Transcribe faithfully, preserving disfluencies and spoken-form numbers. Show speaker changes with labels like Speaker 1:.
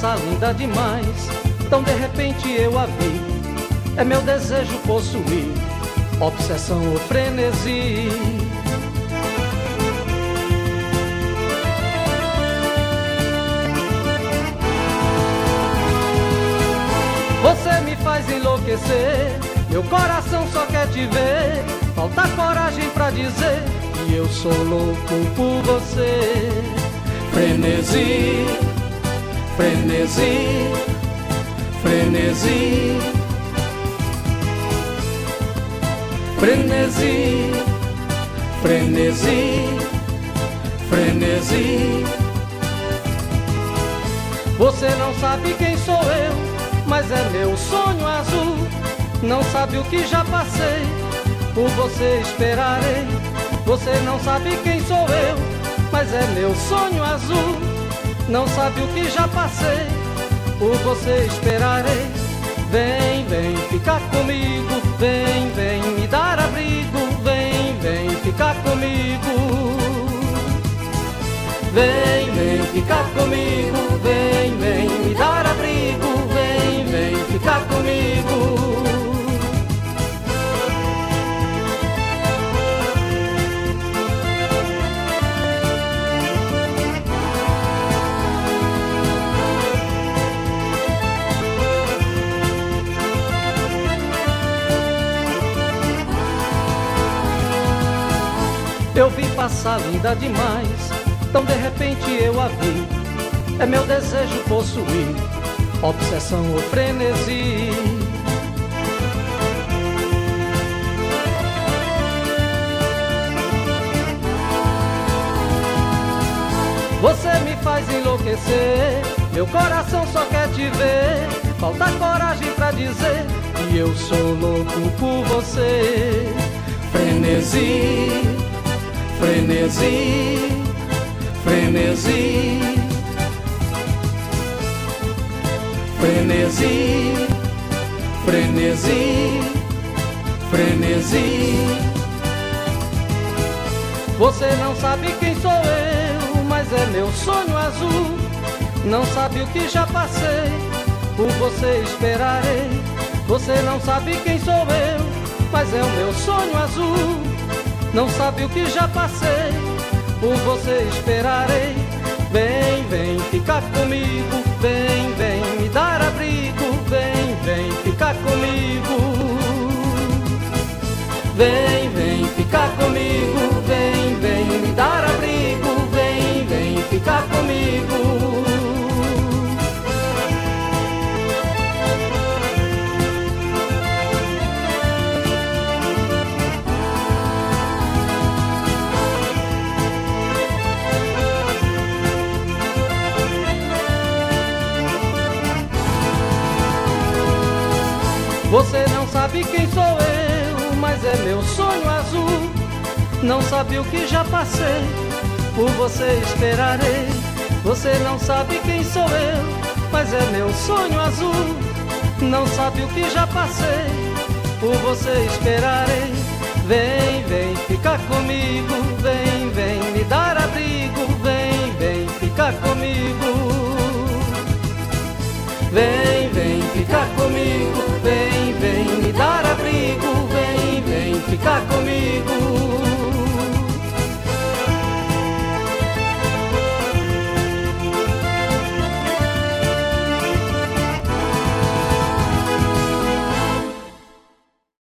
Speaker 1: passar linda demais, tão de repente eu a vi. É meu desejo possuir, obsessão ou frenesi. Você me faz enlouquecer, meu coração só quer te ver. Falta coragem pra dizer que eu sou louco por você. Frenesi, frenesi, frenesi, frenesi, frenesi, frenesi. Você não sabe quem sou eu, mas é meu sonho azul. Não sabe o que já passei, por você esperarei. Você não sabe quem sou eu, mas é meu sonho azul. Não sabe o que já passei, por você esperarei. Vem, vem ficar comigo, vem, vem me dar abrigo. Vem, vem ficar comigo. Vem, vem ficar comigo, vem, vem me dar abrigo. Vem, vem ficar comigo. Eu vi passar linda demais, tão de repente eu a vi. É meu desejo possuir, obsessão ou frenesi. Você me faz enlouquecer, meu coração só quer te ver. Falta coragem pra dizer que eu sou louco por você. Frenesi, frenesi, frenesi, frenesi, frenesi, frenesi. Você não sabe quem sou eu, mas é meu sonho azul. Não sabe o que já passei, por você esperarei. Você não sabe quem sou eu, mas é o meu sonho azul. Não sabe o que já passei, por você esperarei. Vem, vem ficar comigo, vem, vem me dar abrigo. Vem, vem ficar comigo. Vem, vem ficar comigo, vem, vem me dar abrigo. Vem, vem ficar comigo. Você não sabe quem sou eu, mas é meu sonho azul. Não sabe o que já passei, por você esperarei. Você não sabe quem sou eu, mas é meu sonho azul. Não sabe o que já passei, por você esperarei. Vem, vem ficar comigo, vem, vem me dar abrigo. Vem, vem ficar comigo. Vem, vem ficar comigo, vem, vem me dar abrigo. Vem, vem ficar comigo.